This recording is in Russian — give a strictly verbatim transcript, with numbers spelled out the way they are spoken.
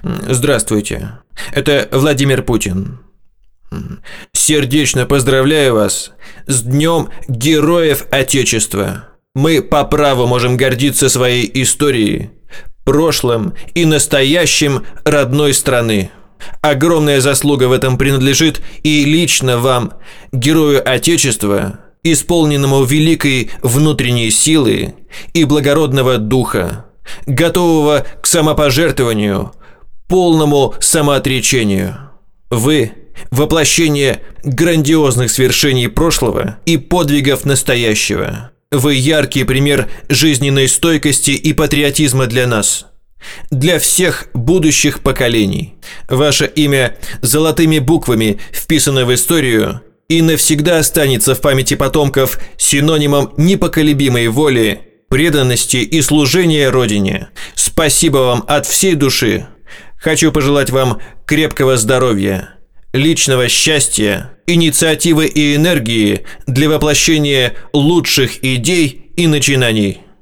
Здравствуйте. Это Владимир Путин. Сердечно поздравляю вас с Днем Героев Отечества. Мы по праву можем гордиться своей историей, прошлым и настоящим родной страны. Огромная заслуга в этом принадлежит и лично вам, герою Отечества, исполненному великой внутренней силы и благородного духа, готового к самопожертвованию, полному самоотречению. Вы – воплощение грандиозных свершений прошлого и подвигов настоящего. Вы яркий пример жизненной стойкости и патриотизма для нас, для всех будущих поколений. Ваше имя золотыми буквами вписано в историю и навсегда останется в памяти потомков синонимом непоколебимой воли, преданности и служения Родине. Спасибо вам от всей души. Хочу пожелать вам крепкого здоровья, личного счастья, инициативы и энергии для воплощения лучших идей и начинаний.